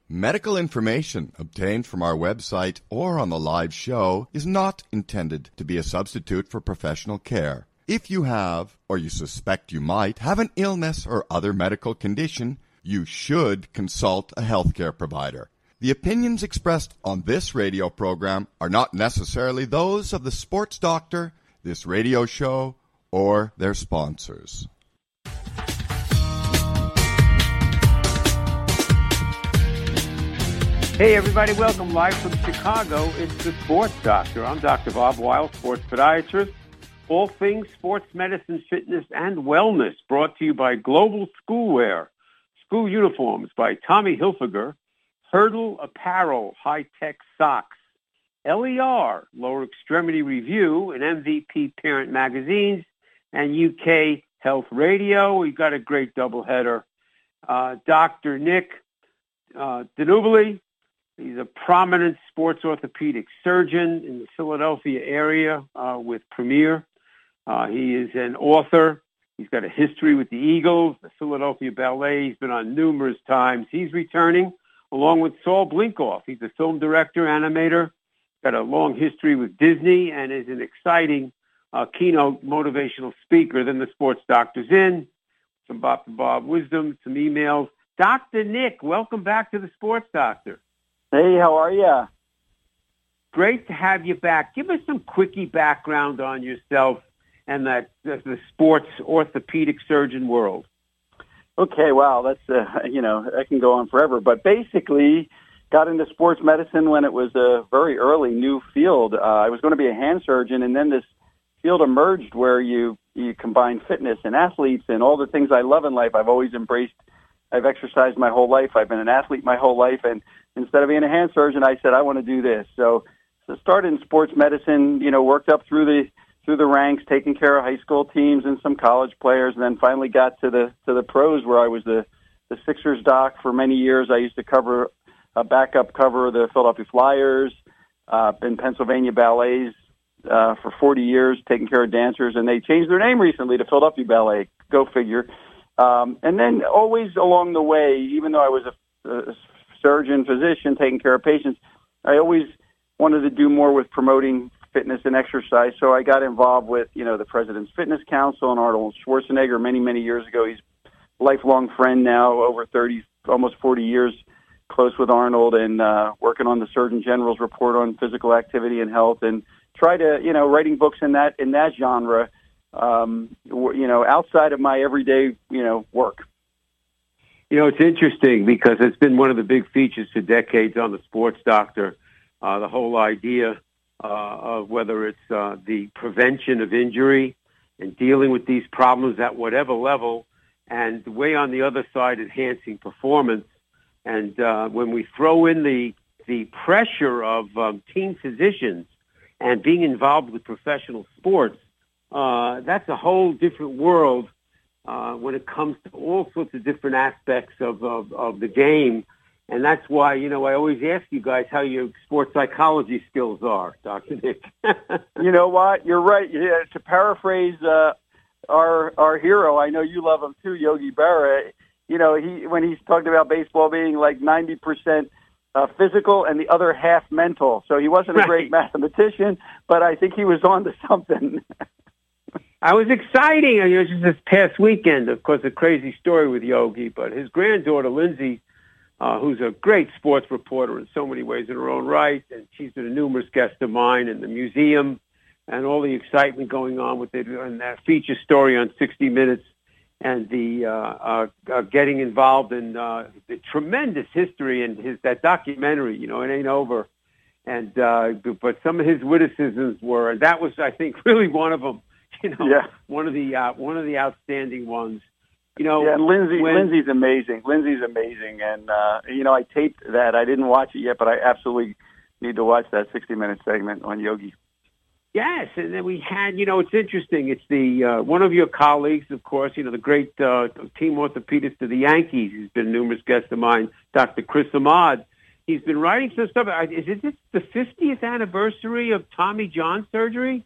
Medical information obtained from our website or on the live show is not intended to be a substitute for professional care. If you have, or you suspect you might, have an illness or other medical condition, you should consult a healthcare provider. The opinions expressed on this radio program are not necessarily those of the sports doctor, this radio show, or their sponsors. Hey everybody, welcome live from Chicago. It's the Sports Doctor. I'm Dr. Bob Weil, sports podiatrist. All things sports medicine, fitness, and wellness brought to you by Global Schoolwear. School uniforms by Tommy Hilfiger. Hurdle Apparel, high-tech socks. LER, Lower Extremity Review, and MVP Parent Magazines, and UK Health Radio. We've got a great doubleheader. Dr. Nick Danubili. He's a prominent sports orthopedic surgeon in the Philadelphia area with Premier. He is an author. He's got a history with the Eagles, the Philadelphia Ballet. He's been on numerous times. He's returning along with Saul Blinkoff. He's a film director, animator, got a long history with Disney, and is an exciting keynote motivational speaker. Then the Sports Doctor's in, some Bob wisdom, some emails. Dr. Nick, welcome back to the Sports Doctor. Hey, how are you? Great to have you back. Give us some quickie background on yourself and the sports orthopedic surgeon world. Okay, wow, that's, that can go on forever. But basically, got into sports medicine when it was a very early new field. I was going to be a hand surgeon, and then this field emerged where you combine fitness and athletes and all the things I love in life. I've always embraced. I've exercised my whole life. I've been an athlete my whole life, and instead of being a hand surgeon, I said I want to do this. So started in sports medicine. Worked up through the ranks, taking care of high school teams and some college players, and then finally got to the pros, where I was the Sixers doc for many years. I used to cover a backup cover of the Philadelphia Flyers, in Pennsylvania Ballets for 40 years, taking care of dancers, and they changed their name recently to Philadelphia Ballet. Go figure. And then always along the way, even though I was a surgeon, physician, taking care of patients, I always wanted to do more with promoting fitness and exercise. So I got involved with, the President's Fitness Council and Arnold Schwarzenegger many, many years ago. He's a lifelong friend now, over 30, almost 40 years, close with Arnold, and working on the Surgeon General's report on physical activity and health, and try to, writing books in that genre, outside of my everyday, work. It's interesting because it's been one of the big features for decades on the Sports Doctor, the whole idea of whether it's the prevention of injury and dealing with these problems at whatever level, and the way on the other side enhancing performance. And when we throw in the pressure of team physicians and being involved with professional sports, that's a whole different world when it comes to all sorts of different aspects of the game. And that's why, I always ask you guys how your sports psychology skills are, Dr. Nick. You know what? You're right. Yeah, to paraphrase our hero, I know you love him too, Yogi Berra. When he's talked about baseball being like 90% physical and the other half mental. So he wasn't a great mathematician, but I think he was on to something. I was exciting. It was just this past weekend, of course, a crazy story with Yogi, but his granddaughter, Lindsay, who's a great sports reporter in so many ways in her own right, and she's been a numerous guest of mine in the museum, and all the excitement going on with it, and that feature story on 60 Minutes, and the getting involved in the tremendous history and that documentary, it ain't over. And but some of his witticisms were, and that was, I think, really one of them. One of the outstanding ones. And Lindsay's amazing. Lindsay's amazing, and I taped that. I didn't watch it yet, but I absolutely need to watch that 60-minute segment on Yogi. Yes, and then we had, it's interesting. It's the one of your colleagues, of course, the great team orthopedist of the Yankees, who's been numerous guest of mine, Dr. Chris Ahmad. He's been writing some stuff. Is it the 50th anniversary of Tommy John surgery?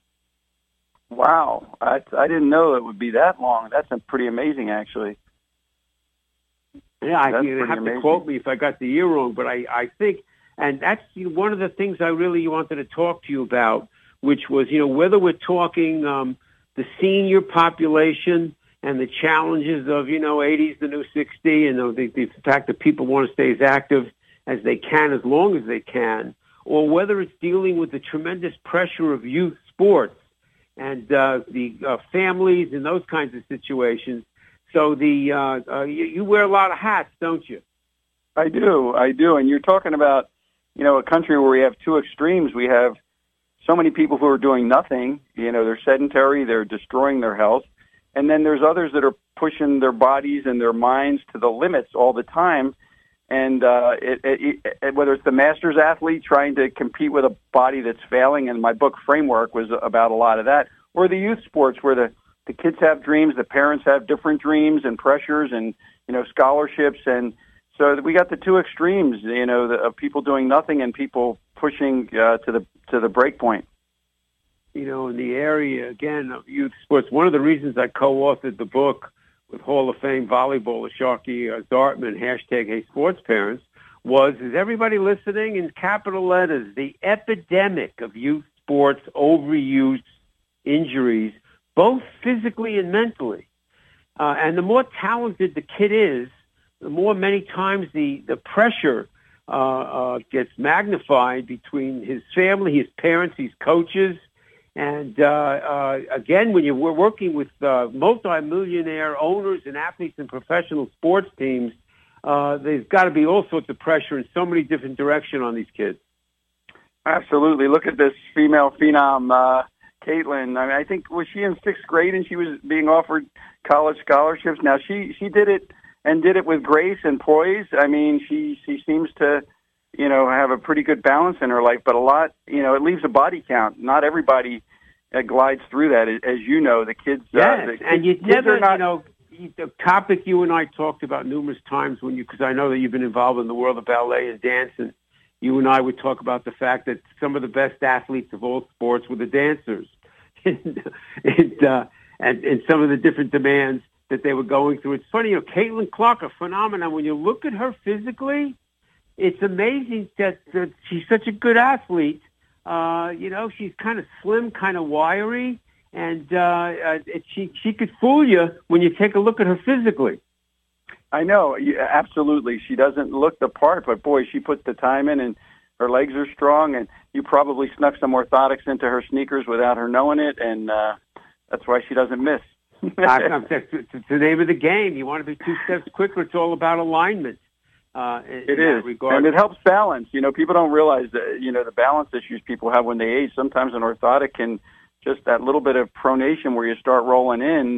Wow, I didn't know it would be that long. That's pretty amazing, actually. Yeah, you have to quote me if I got the year wrong, but I think, and that's one of the things I really wanted to talk to you about, which was, whether we're talking the senior population and the challenges of, 80's the new 60, and the fact that people want to stay as active as they can, as long as they can, or whether it's dealing with the tremendous pressure of youth sports and the families and those kinds of situations. So you wear a lot of hats, don't you? I do. And you're talking about, a country where we have two extremes. We have so many people who are doing nothing. They're sedentary, they're destroying their health. And then there's others that are pushing their bodies and their minds to the limits all the time. And whether it's the masters athlete trying to compete with a body that's failing, and my book Framework was about a lot of that, or the youth sports where the kids have dreams, the parents have different dreams and pressures and, scholarships. And so we got the two extremes, of people doing nothing and people pushing to the break point. In the area, again, of youth sports, one of the reasons I co-authored the book with Hall of Fame volleyballer Sharky Dartman, #HeySportsParents, is everybody listening in capital letters, the epidemic of youth sports overuse injuries, both physically and mentally. And the more talented the kid is, the more many times the pressure gets magnified between his family, his parents, his coaches. And again, when we're working with multi-millionaire owners and athletes and professional sports teams, there's got to be all sorts of pressure in so many different directions on these kids. Absolutely. Look at this female phenom, Caitlin. I think, was she in sixth grade and she was being offered college scholarships? Now, she did it and did it with grace and poise. I mean, she seems to, have a pretty good balance in her life, but a lot, it leaves a body count. Not everybody glides through that, as you know. The kids, and you never, the topic you and I talked about numerous times because I know that you've been involved in the world of ballet and dance, and you and I would talk about the fact that some of the best athletes of all sports were the dancers, and some of the different demands that they were going through. It's funny, Caitlin Clark, a phenomenon. When you look at her physically, it's amazing that she's such a good athlete. She's kind of slim, kind of wiry, and she could fool you when you take a look at her physically. I know, absolutely. She doesn't look the part, but boy, she puts the time in, and her legs are strong, and you probably snuck some orthotics into her sneakers without her knowing it, and that's why she doesn't miss. It's the name of the game. You want to be 2 steps quicker. It's all about alignment. It is, and it helps balance. People don't realize that, the balance issues people have when they age. Sometimes an orthotic can just that little bit of pronation where you start rolling in,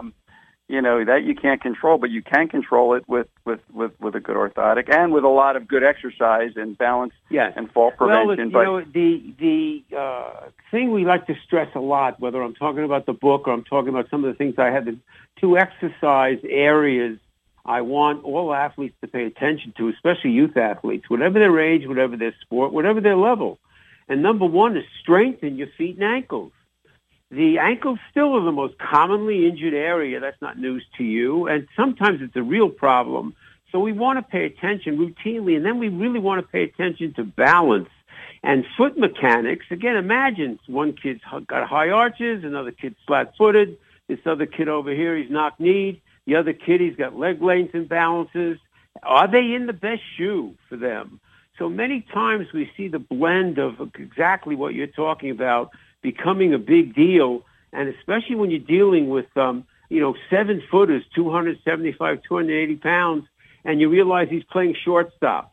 that you can't control, but you can control it with a good orthotic and with a lot of good exercise and balance and fall prevention. Well, the thing we like to stress a lot, whether I'm talking about the book or I'm talking about some of the things I had, the two exercise areas I want all athletes to pay attention to, especially youth athletes, whatever their age, whatever their sport, whatever their level. And number one is strengthen your feet and ankles. The ankles still are the most commonly injured area. That's not news to you. And sometimes it's a real problem. So we want to pay attention routinely. And then we really want to pay attention to balance and foot mechanics. Again, imagine one kid's got high arches, another kid's flat-footed. This other kid over here, he's knock-kneed. The other kid, he's got leg length imbalances. Are they in the best shoe for them? So many times we see the blend of exactly what you're talking about becoming a big deal, and especially when you're dealing with, 7-footers, 275, 280 pounds, and you realize he's playing shortstop.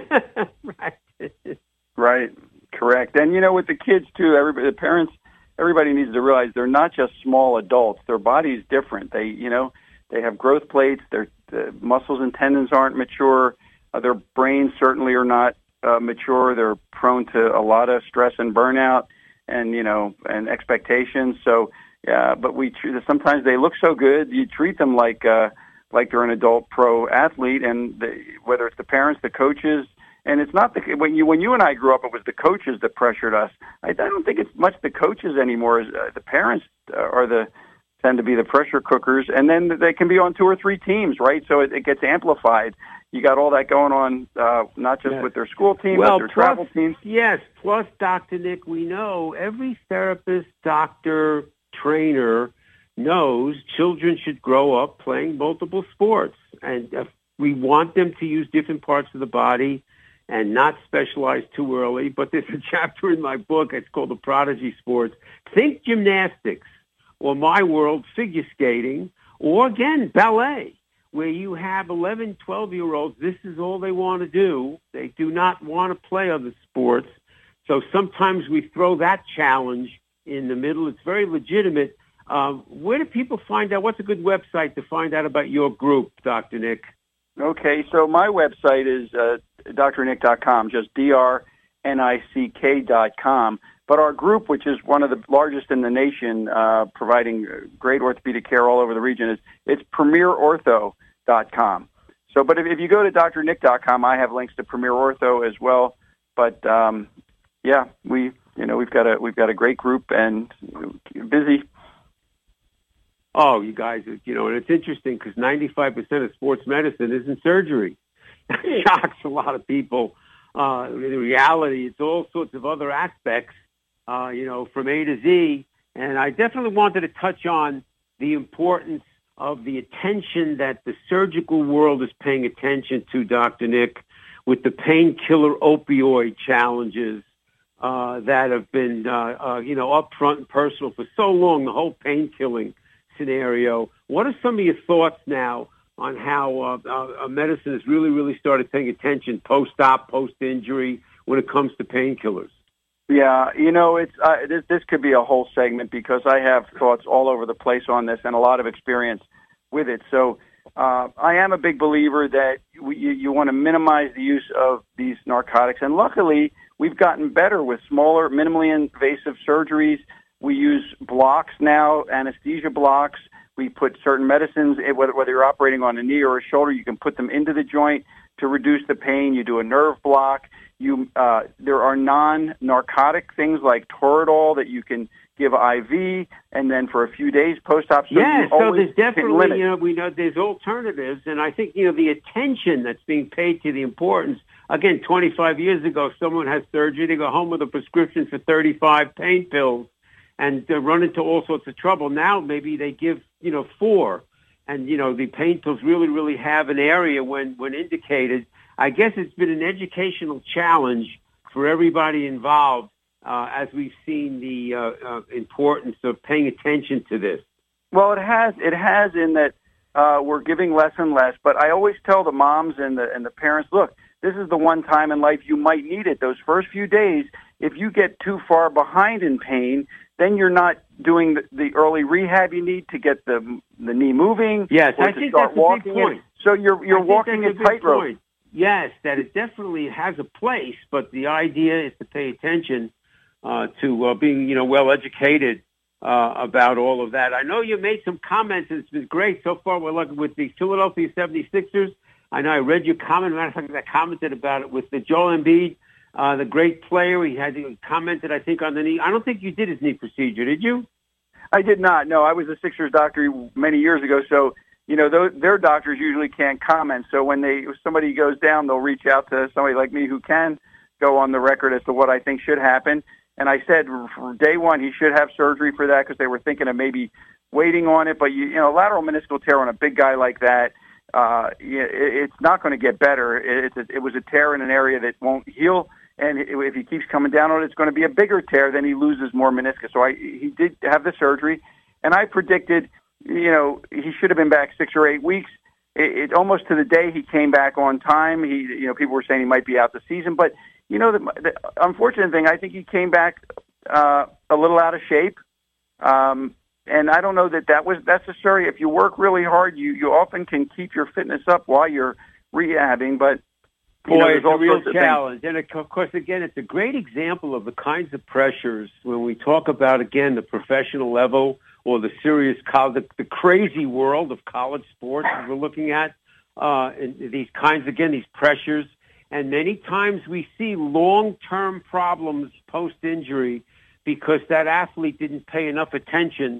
Right, correct. And, with the kids, too, the parents, everybody needs to realize they're not just small adults. Their body's different. They have growth plates. Their muscles and tendons aren't mature. Their brains certainly are not mature. They're prone to a lot of stress and burnout and expectations. So, but sometimes they look so good. You treat them like they're an adult pro athlete, and whether it's the parents, the coaches, and it's not when you and I grew up, it was the coaches that pressured us. I don't think it's much the coaches anymore. The parents are tend to be the pressure cookers, and then they can be on 2 or 3 teams, right? So it gets amplified. You got all that going on, not just with their school team, but their travel teams. Yes, plus, Dr. Nick, we know every therapist, doctor, trainer knows children should grow up playing multiple sports. And we want them to use different parts of the body and not specialize too early. But there's a chapter in my book, it's called The Prodigy Sports. Think gymnastics, or my world, figure skating, or, again, ballet, where you have 11, 12-year-olds, this is all they want to do. They do not want to play other sports. So sometimes we throw that challenge in the middle. It's very legitimate. Where do people find out? What's a good website to find out about your group, Dr. Nick? Okay, so my website is drnick.com, just drnick.com. But our group, which is one of the largest in the nation, providing great orthopedic care all over the region, it's premierortho.com. So, but if you go to drnick.com, I have links to Premier Ortho as well. But we've got a great group and busy. Oh, you guys, and it's interesting because 95% of sports medicine is in surgery. That shocks a lot of people. In reality, it's all sorts of other aspects, from A to Z. And I definitely wanted to touch on the importance of the attention that the surgical world is paying attention to, Dr. Nick, with the painkiller opioid challenges that have been, up front and personal for so long, the whole pain killing scenario. What are some of your thoughts now on how medicine has really, really started paying attention post-op, post-injury when it comes to painkillers? Yeah, it's this could be a whole segment because I have thoughts all over the place on this and a lot of experience with it. So I am a big believer that you want to minimize the use of these narcotics. And luckily, we've gotten better with smaller, minimally invasive surgeries. We use blocks now, anesthesia blocks. We put certain medicines, whether you're operating on a knee or a shoulder, you can put them into the joint to reduce the pain. You do a nerve block. There are non-narcotic things like Toradol that you can give IV, and then for a few days post-op. So there's definitely, we know there's alternatives, and I think, the attention that's being paid to the importance. Again, 25 years ago, someone has surgery, they go home with a prescription for 35 pain pills, and run into all sorts of trouble. Now maybe they give, 4. And, the pain pills really, really have an area when indicated. I guess it's been an educational challenge for everybody involved as we've seen the importance of paying attention to this. Well, it has in that we're giving less and less. But I always tell the moms and the parents, look, this is the one time in life you might need it. Those first few days, if you get too far behind in pain, then you're not doing the early rehab you need to get the knee moving. Yes, I think that's a big point. So you're walking a tightrope. Yes, that it definitely has a place, but the idea is to pay attention to being, well educated about all of that. I know you made some comments, and it's been great so far. We're looking with the Philadelphia 76ers. I know I read your comment. Matter of fact, I commented about it with the Joel Embiid. The great player, he had commented, I think, on the knee. I don't think you did his knee procedure, did you? I did not. No, I was a Sixers doctor many years ago, so their doctors usually can't comment. So when somebody goes down, they'll reach out to somebody like me who can go on the record as to what I think should happen. And I said from day one he should have surgery for that because they were thinking of maybe waiting on it. But lateral meniscal tear on a big guy like that, it's not going to get better. It was a tear in an area that won't heal. And if he keeps coming down on it, it's going to be a bigger tear. Then he loses more meniscus. So he did have the surgery, and I predicted, he should have been back 6 or 8 weeks. It almost to the day he came back on time. People were saying he might be out the season, but the unfortunate thing, I think he came back a little out of shape. And I don't know that was necessary. If you work really hard, you often can keep your fitness up while you're rehabbing, but it's a real challenge. And, of course, again, it's a great example of the kinds of pressures when we talk about, again, the professional level or the serious college, the crazy world of college sports that we're looking at, and these kinds, again, these pressures. And many times we see long-term problems post-injury because that athlete didn't pay enough attention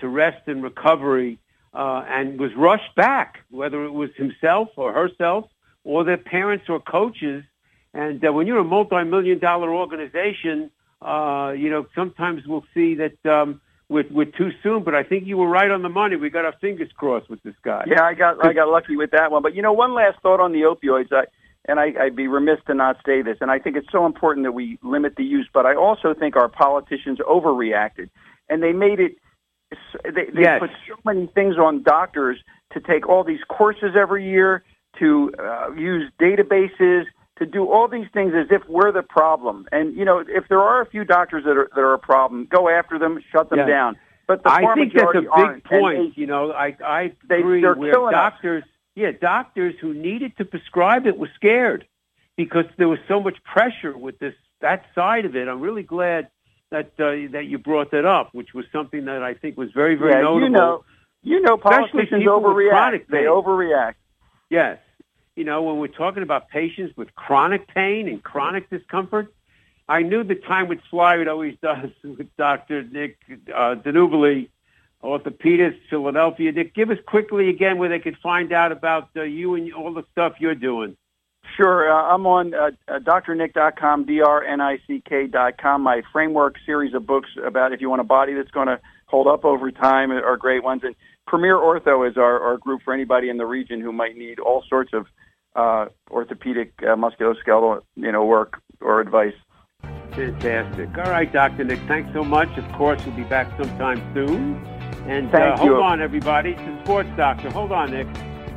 to rest and recovery, and was rushed back, whether it was himself or herself or their parents or coaches. And when you're a multi-million-dollar organization, sometimes we'll see that we're too soon. But I think you were right on the money. We got our fingers crossed with this guy. Yeah, I got lucky with that one. But one last thought on the opioids. I'd be remiss to not say this, and I think it's so important that we limit the use. But I also think our politicians overreacted, and they made it. They put so many things on doctors to take all these courses every year, to use databases, to do all these things as if we're the problem. And, if there are a few doctors that are a problem, go after them, shut them down. But the I think that's a big point. I agree with doctors. Yeah, doctors who needed to prescribe it were scared because there was so much pressure with that side of it. I'm really glad that you brought that up, which was something that I think was very, very notable. Politicians overreact. They overreact. Yes. When we're talking about patients with chronic pain and chronic discomfort, I knew the time would fly. It always does with Dr. Nick Danubili, orthopedist, Philadelphia. Nick, give us quickly again where they could find out about you and all the stuff you're doing. Sure. I'm on drnick.com, drnick.com. My framework series of books about if you want a body that's going to hold up over time are great ones. And Premier Ortho is our group for anybody in the region who might need all sorts of orthopedic musculoskeletal work or advice. Fantastic. All right, Dr. Nick, thanks so much. Of course, we'll be back sometime soon. And hold on, everybody. It's the Sports Doctor. Hold on, Nick.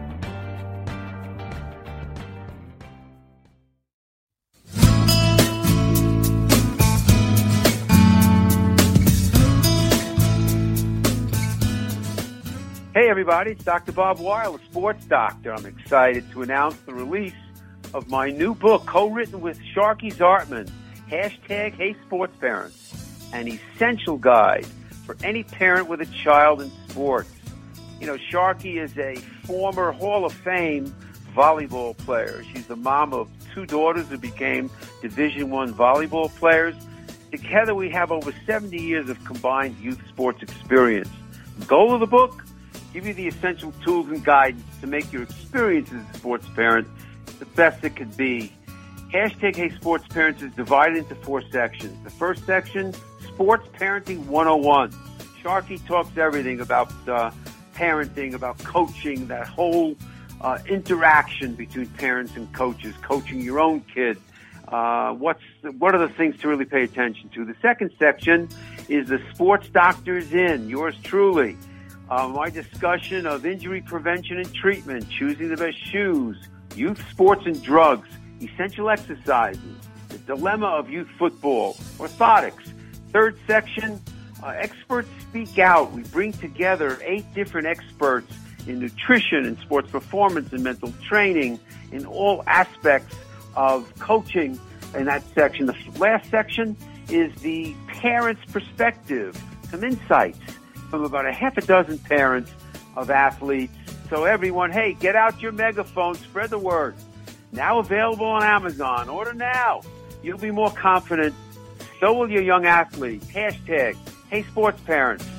Hey, everybody. It's Dr. Bob Weil, the Sports Doctor. I'm excited to announce the release of my new book, co-written with Sharky Zartman, #HeySportsParents, an essential guide for any parent with a child in sports. Sharky is a former Hall of Fame volleyball player. She's the mom of 2 daughters who became Division I volleyball players. Together, we have over 70 years of combined youth sports experience. The goal of the book? Give you the essential tools and guidance to make your experience as a sports parent the best it could be. #HeySportsParents is divided into 4 sections. The first section, Sports Parenting 101. Sharky talks everything about parenting, about coaching, that whole interaction between parents and coaches, coaching your own kid. What are the things to really pay attention to? The second section is the Sports Doctor's In, yours truly. My discussion of injury prevention and treatment, choosing the best shoes, youth sports and drugs, essential exercises, the dilemma of youth football, orthotics. Third section, experts speak out. We bring together 8 different experts in nutrition and sports performance and mental training in all aspects of coaching in that section. The last section is the parent's perspective, some insights from about a half a dozen parents of athletes. So everyone, hey, get out your megaphone, spread the word. Now available on Amazon. Order now. You'll be more confident. So will your young athlete. #HeySportsParents.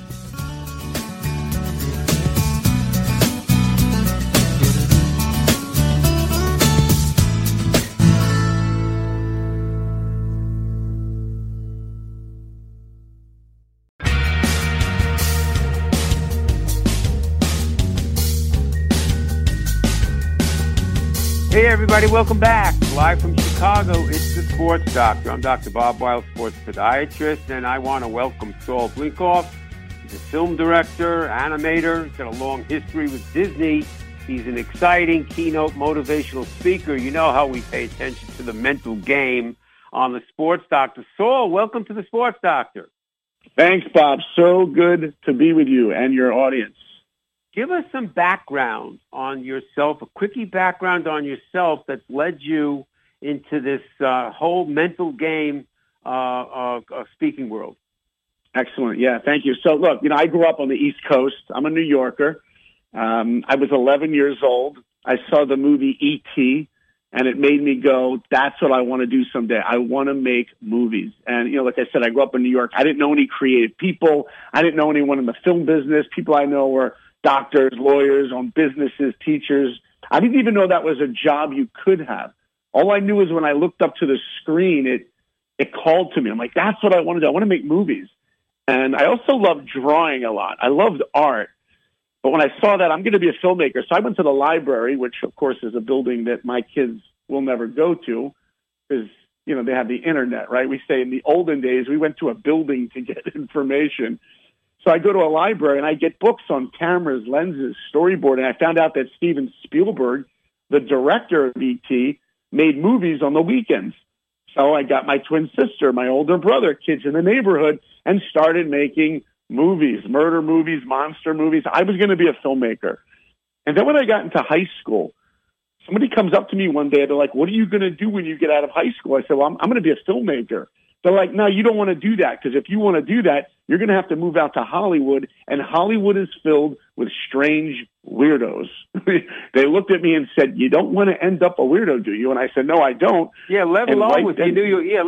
Hey, everybody, welcome back. Live from Chicago, it's the Sports Doctor. I'm Dr. Bob Weil, sports podiatrist, and I want to welcome Saul Blinkoff. He's a film director, animator. He's got a long history with Disney. He's an exciting keynote motivational speaker. You know how we pay attention to the mental game on the Sports Doctor. Saul, welcome to the Sports Doctor. Thanks, Bob. So good to be with you and your audience. Give us some background on yourself, a quickie background on yourself that's led you into this whole mental game speaking world. Excellent. Yeah, thank you. So, look, I grew up on the East Coast. I'm a New Yorker. I was 11 years old. I saw the movie E.T. And it made me go, that's what I want to do someday. I want to make movies. And, like I said, I grew up in New York. I didn't know any creative people. I didn't know anyone in the film business. People I know were doctors, lawyers, own businesses, teachers. I didn't even know that was a job you could have. All I knew is when I looked up to the screen, it called to me. I'm like, that's what I want to do. I want to make movies. And I also loved drawing a lot. I loved art. But when I saw that I'm going to be a filmmaker, so I went to the library, which, of course, is a building that my kids will never go to because, they have the internet, right? We say in the olden days, we went to a building to get information. So I go to a library and I get books on cameras, lenses, storyboard. And I found out that Steven Spielberg, the director of E.T., made movies on the weekends. So I got my twin sister, my older brother, kids in the neighborhood, and started making movies, murder movies, monster movies. I was going to be a filmmaker. And then when I got into high school, somebody comes up to me one day. They're like, what are you going to do when you get out of high school? I said, well, I'm going to be a filmmaker. They're like, no, you don't want to do that, because if you want to do that, you're going to have to move out to Hollywood, and Hollywood is filled with strange weirdos. They looked at me and said, you don't want to end up a weirdo, do you? And I said, no, I don't. Yeah, let alone with your New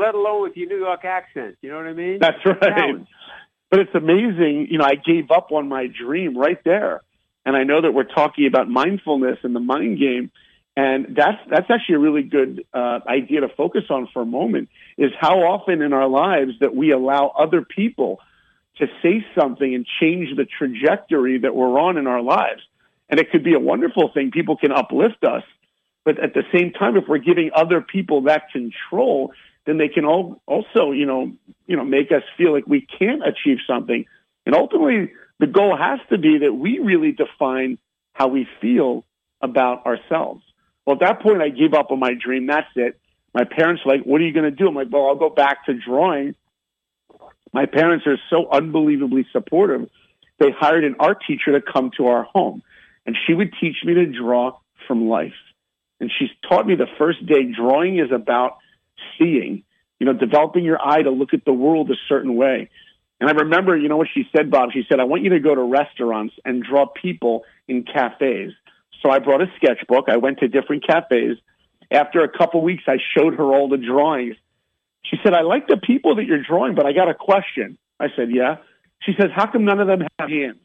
York accent. You know what I mean? That's right. Challenge. But it's amazing. I gave up on my dream right there. And I know that we're talking about mindfulness and the mind game. And that's actually a really good idea to focus on for a moment, is how often in our lives that we allow other people to say something and change the trajectory that we're on in our lives. And it could be a wonderful thing. People can uplift us. But at the same time, if we're giving other people that control, then they can also, make us feel like we can't achieve something. And ultimately, the goal has to be that we really define how we feel about ourselves. Well, at that point, I gave up on my dream. That's it. My parents were like, what are you going to do? I'm like, well, I'll go back to drawing. My parents are so unbelievably supportive. They hired an art teacher to come to our home, and she would teach me to draw from life. And she taught me the first day, drawing is about seeing, developing your eye to look at the world a certain way. And I remember, what she said, Bob? She said, I want you to go to restaurants and draw people in cafes. So I brought a sketchbook. I went to different cafes. After a couple weeks, I showed her all the drawings. She said, I like the people that you're drawing, but I got a question. I said, yeah. She says, how come none of them have hands?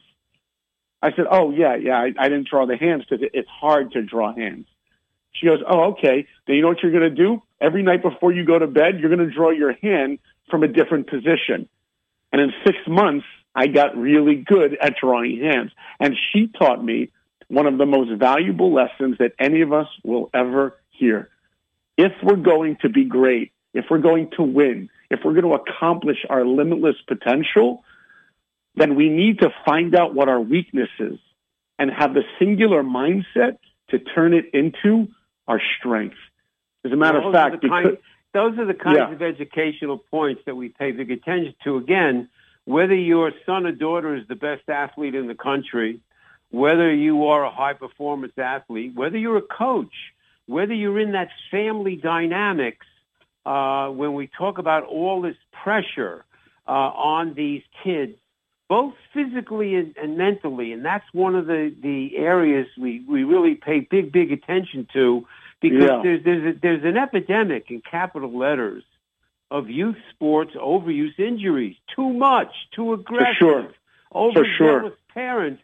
I said, oh, yeah, I didn't draw the hands because it's hard to draw hands. She goes, oh, okay. Then you know what you're going to do? Every night before you go to bed, you're going to draw your hand from a different position. And in 6 months, I got really good at drawing hands. And she taught me one of the most valuable lessons that any of us will ever hear. If we're going to be great, if we're going to win, if we're going to accomplish our limitless potential, then we need to find out what our weakness is and have the singular mindset to turn it into our strength. As a matter of fact, those are the kinds of educational points that we pay big attention to. Again, whether your son or daughter is the best athlete in the country, whether you are a high-performance athlete, whether you're a coach, whether you're in that family dynamics, when we talk about all this pressure on these kids, both physically and mentally, and that's one of the areas we really pay big attention to, because there's an epidemic in capital letters of youth sports overuse injuries. Too much, too aggressive, overzealous parents.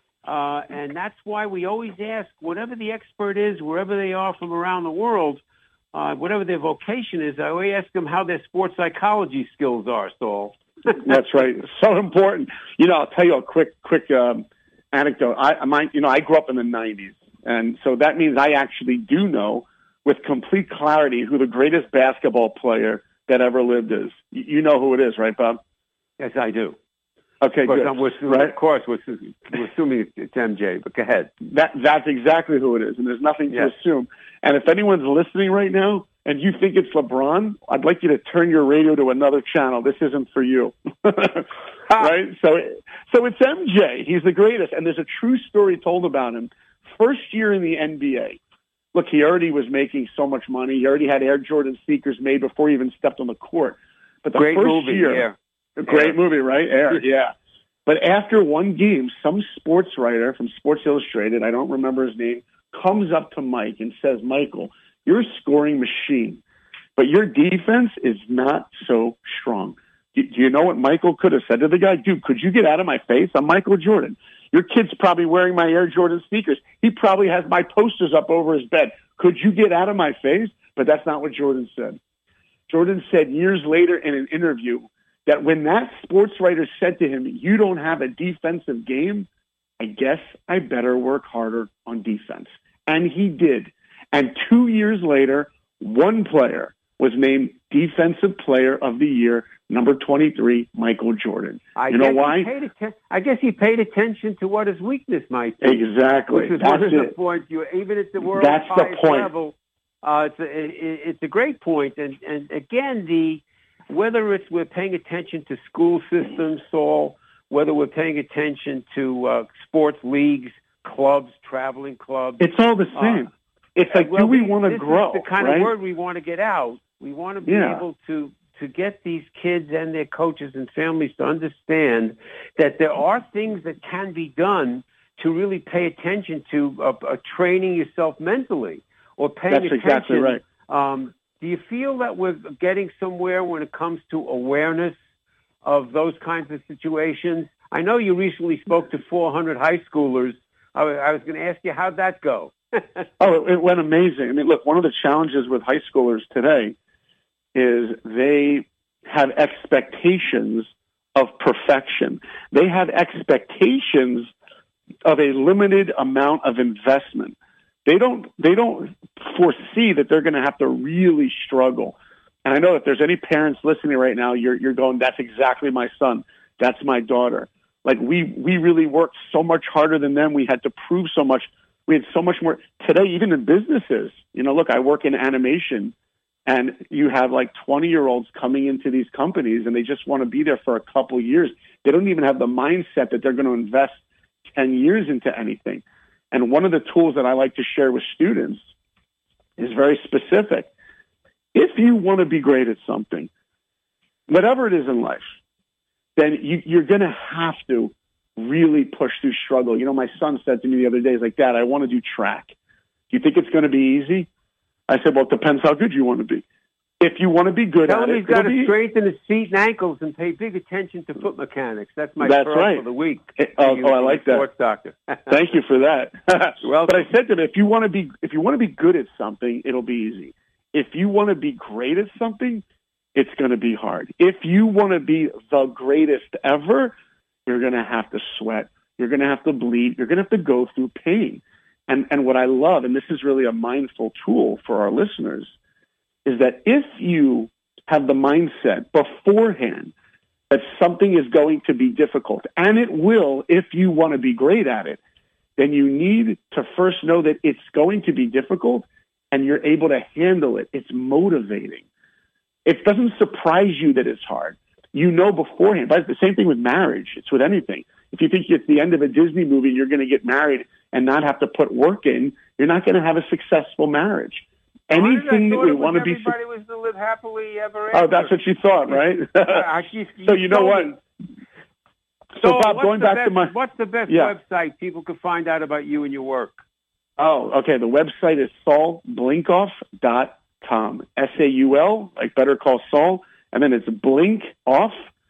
And that's why we always ask, whatever the expert is, wherever they are from around the world, whatever their vocation is, I always ask them how their sports psychology skills are, Saul. That's right. So important. I'll tell you a quick anecdote. I grew up in the 90s. And so that means I actually do know with complete clarity who the greatest basketball player that ever lived is. You know who it is, right, Bob? Yes, I do. Okay, good. Right? Of course, we're assuming it's MJ, but go ahead. That's exactly who it is, and there's nothing to assume. And if anyone's listening right now and you think it's LeBron, I'd like you to turn your radio to another channel. This isn't for you. Right? So it's MJ. He's the greatest, and there's a true story told about him. First year in the NBA. Look, he already was making so much money. He already had Air Jordan sneakers made before he even stepped on the court. But the great first movie, year, great movie, right? Air, yeah. But after one game, some sports writer from Sports Illustrated, I don't remember his name, comes up to Mike and says, Michael, You're a scoring machine, but your defense is not so strong. Do you know what Michael could have said to the guy? Dude, could you get out of my face? I'm Michael Jordan. Your kid's probably wearing my Air Jordan sneakers. He probably has my posters up over his bed. Could you get out of my face? But that's not what Jordan said. Jordan said years later in an interview that when that sports writer said to him, you don't have a defensive game, I guess I better work harder on defense. And he did. And 2 years later, one player was named Defensive Player of the Year, number 23, Michael Jordan. You know why? I guess he paid attention to what his weakness might be. Exactly. Which is one of the points. Even at the world's highest level, it's a great point. And again, whether we're paying attention to school systems, Saul, whether we're paying attention to sports leagues, clubs, traveling clubs. It's all the same. It's like, do we want to grow? This is the kind of word we want to get out. We want to be able to get these kids and their coaches and families to understand that there are things that can be done to really pay attention to training yourself mentally or paying attention. That's exactly right. Do you feel that we're getting somewhere when it comes to awareness of those kinds of situations? I know you recently spoke to 400 high schoolers. I was going to ask you, how'd that go? It went amazing. I mean, look, one of the challenges with high schoolers today is they have expectations of perfection. They have expectations of a limited amount of investment. They don't foresee that they're going to have to really struggle. And I know if there's any parents listening right now, you're going, that's exactly my son. That's my daughter. Like we really worked so much harder than them. We had to prove so much. We had so much more today, even in businesses. Look, I work in animation, and you have like 20-year-olds coming into these companies, and they just want to be there for a couple years. They don't even have the mindset that they're going to invest 10 years into anything. And one of the tools that I like to share with students is very specific. If you want to be great at something, whatever it is in life, then you're going to have to really push through struggle. My son said to me the other day, he's like, Dad, I want to do track. Do you think it's going to be easy? I said, well, it depends how good you want to be. If you want to be good at it, he's got to strengthen his feet and ankles and pay big attention to foot mechanics. That's my pearl for the week. I like that. Sports doctor. Thank you for that. Well, but I said to him, if you want to be good at something, it'll be easy. If you want to be great at something, it's going to be hard. If you want to be the greatest ever, you're going to have to sweat. You're going to have to bleed. You're going to have to go through pain. And what I love, and this is really a mindful tool for our listeners, is that if you have the mindset beforehand that something is going to be difficult, and it will if you want to be great at it, then you need to first know that it's going to be difficult and you're able to handle it. It's motivating. It doesn't surprise you that it's hard. You know beforehand. But it's the same thing with marriage. It's with anything. If you think it's the end of a Disney movie and you're going to get married and not have to put work in, you're not going to have a successful marriage. Anything that we want to be... Everybody was to live happily ever after. Oh, that's what you thought, right? So you know what? So Bob, going back to my... What's the best website people can find out about you and your work? Oh, okay. The website is saulblinkoff.com. SAUL, like Better Call Saul, and then it's blinkoff.com.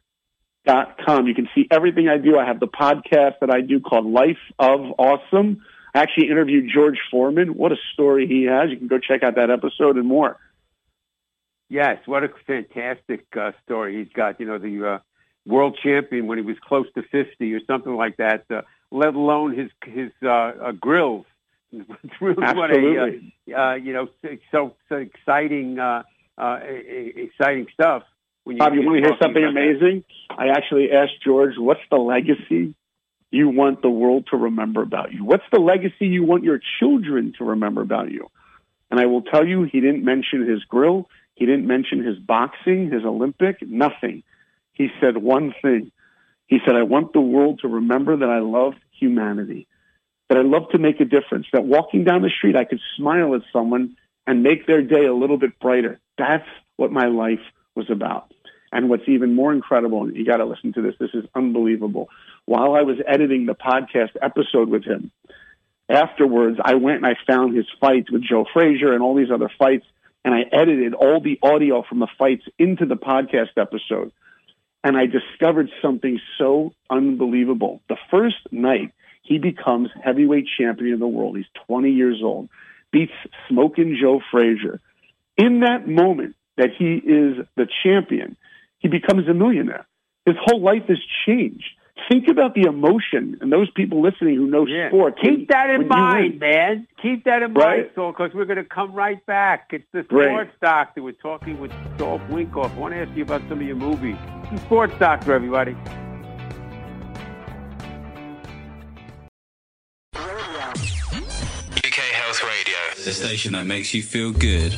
You can see everything I do. I have the podcast that I do called Life of Awesome. I actually interviewed George Foreman. What a story he has. You can go check out that episode and more. Yes, what a fantastic story he's got. The world champion when he was close to 50 or something like that, let alone his grills. It's really Absolutely. So exciting, exciting stuff. Bob, you want to hear something amazing? I actually asked George, what's the legacy you want the world to remember about you? What's the legacy you want your children to remember about you? And I will tell you, he didn't mention his grill. He didn't mention his boxing, his Olympic, nothing. He said one thing. He said, I want the world to remember that I love humanity, that I love to make a difference, that walking down the street, I could smile at someone and make their day a little bit brighter. That's what my life was about. And what's even more incredible, and you got to listen to this, this is unbelievable. While I was editing the podcast episode with him, afterwards, I went and I found his fights with Joe Frazier and all these other fights, and I edited all the audio from the fights into the podcast episode. And I discovered something so unbelievable. The first night, he becomes heavyweight champion of the world. He's 20 years old, beats Smokin' Joe Frazier. In that moment that he is the champion, he becomes a millionaire. His whole life has changed. Think about the emotion, and those people listening who know sport. Keep that in mind, man. Keep that in mind, Saul, because we're going to come right back. It's the Sports Doctor. We're talking with Saul Blinkoff. I want to ask you about some of your movies. It's the Sports Doctor, everybody. UK Health Radio, the station that makes you feel good.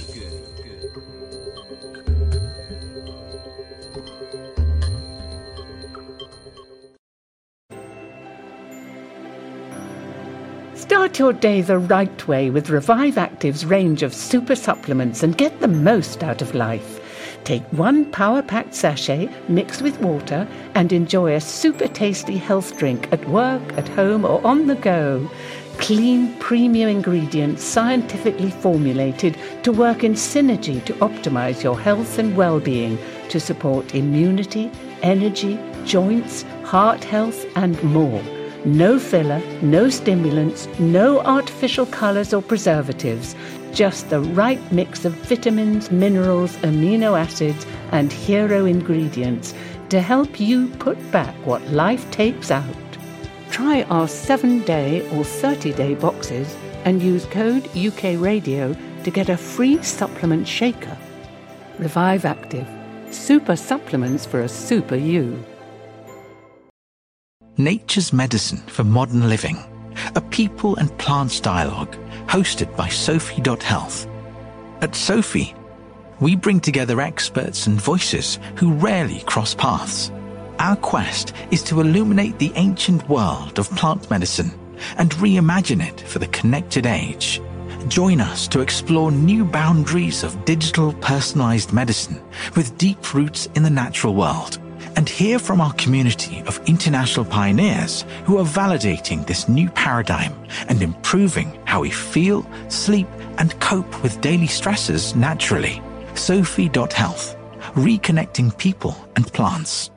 Start your day the right way with Revive Active's range of super supplements and get the most out of life. Take one power-packed sachet mixed with water and enjoy a super tasty health drink at work, at home or on the go. Clean, premium ingredients scientifically formulated to work in synergy to optimize your health and well-being to support immunity, energy, joints, heart health and more. No filler, no stimulants, no artificial colours or preservatives, just the right mix of vitamins, minerals, amino acids and hero ingredients to help you put back what life takes out. Try our 7-day or 30-day boxes and use code UKRadio to get a free supplement shaker. Revive Active. Super supplements for a super you. Nature's Medicine for Modern Living, a people and plants dialogue hosted by Sophie.Health. At Sophie, we bring together experts and voices who rarely cross paths. Our quest is to illuminate the ancient world of plant medicine and reimagine it for the connected age. Join us to explore new boundaries of digital personalized medicine with deep roots in the natural world, and hear from our community of international pioneers who are validating this new paradigm and improving how we feel, sleep, and cope with daily stresses naturally. Sophie.Health, reconnecting people and plants.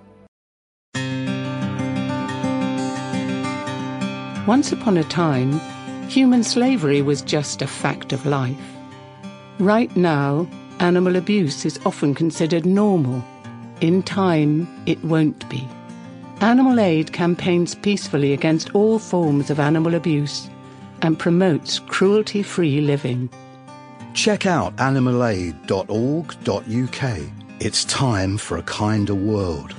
Once upon a time, human slavery was just a fact of life. Right now, animal abuse is often considered normal. In time, it won't be. Animal Aid campaigns peacefully against all forms of animal abuse and promotes cruelty-free living. Check out animalaid.org.uk. It's time for a kinder world.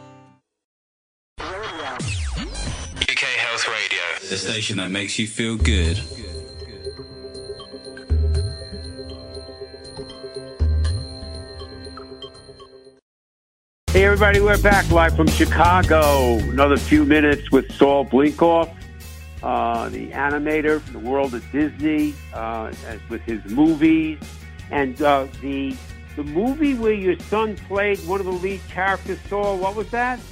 UK Health Radio, the station that makes you feel good. Hey, everybody, we're back live from Chicago. Another few minutes with Saul Blinkoff, the animator from the world of Disney, with his movies. And the movie where your son played one of the lead characters, Saul, what was that?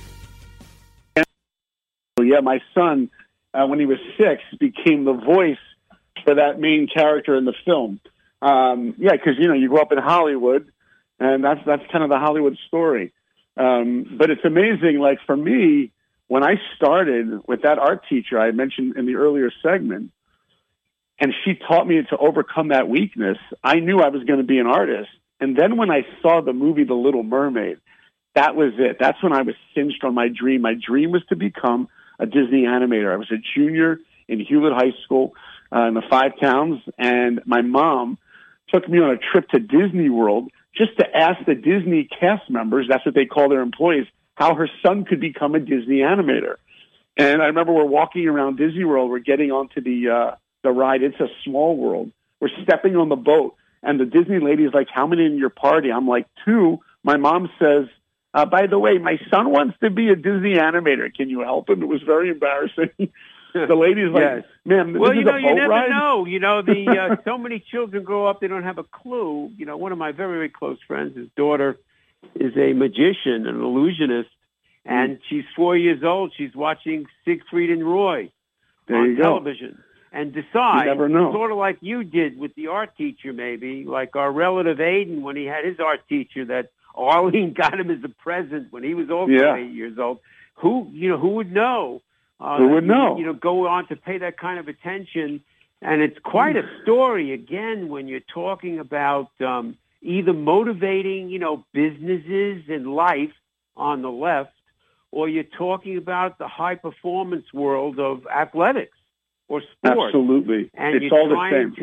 Yeah, my son, when he was 6, became the voice for that main character in the film. Because, you grow up in Hollywood, and that's kind of the Hollywood story. But it's amazing, like for me, when I started with that art teacher I mentioned in the earlier segment, and she taught me to overcome that weakness, I knew I was going to be an artist. And then when I saw the movie The Little Mermaid, that was it. That's when I was cinched on my dream. My dream was to become a Disney animator. I was a junior in Hewlett High School in the 5 towns, and my mom took me on a trip to Disney World just to ask the Disney cast members, that's what they call their employees, how her son could become a Disney animator. And I remember we're walking around Disney World, we're getting onto the ride, It's a Small World. We're stepping on the boat, and the Disney lady is like, how many in your party? I'm like, 2. My mom says, by the way, my son wants to be a Disney animator. Can you help him? It was very embarrassing. The lady's like, yes. Man, this well, is you know, a you boat never ride? know. So many children grow up, they don't have a clue. One of my very, very close friends, his daughter is a magician, an illusionist, and she's 4 years old. She's watching Siegfried and Roy on television. and decide. You never know. Sort of like you did with the art teacher, maybe, like our relative Aiden when he had his art teacher that Arlene got him as a present when he was also 8 years old. Who would know? Who would know? Go on to pay that kind of attention. And it's quite a story, again, when you're talking about either motivating, businesses and life on the left, or you're talking about the high-performance world of athletics or sports. Absolutely. And it's all the same.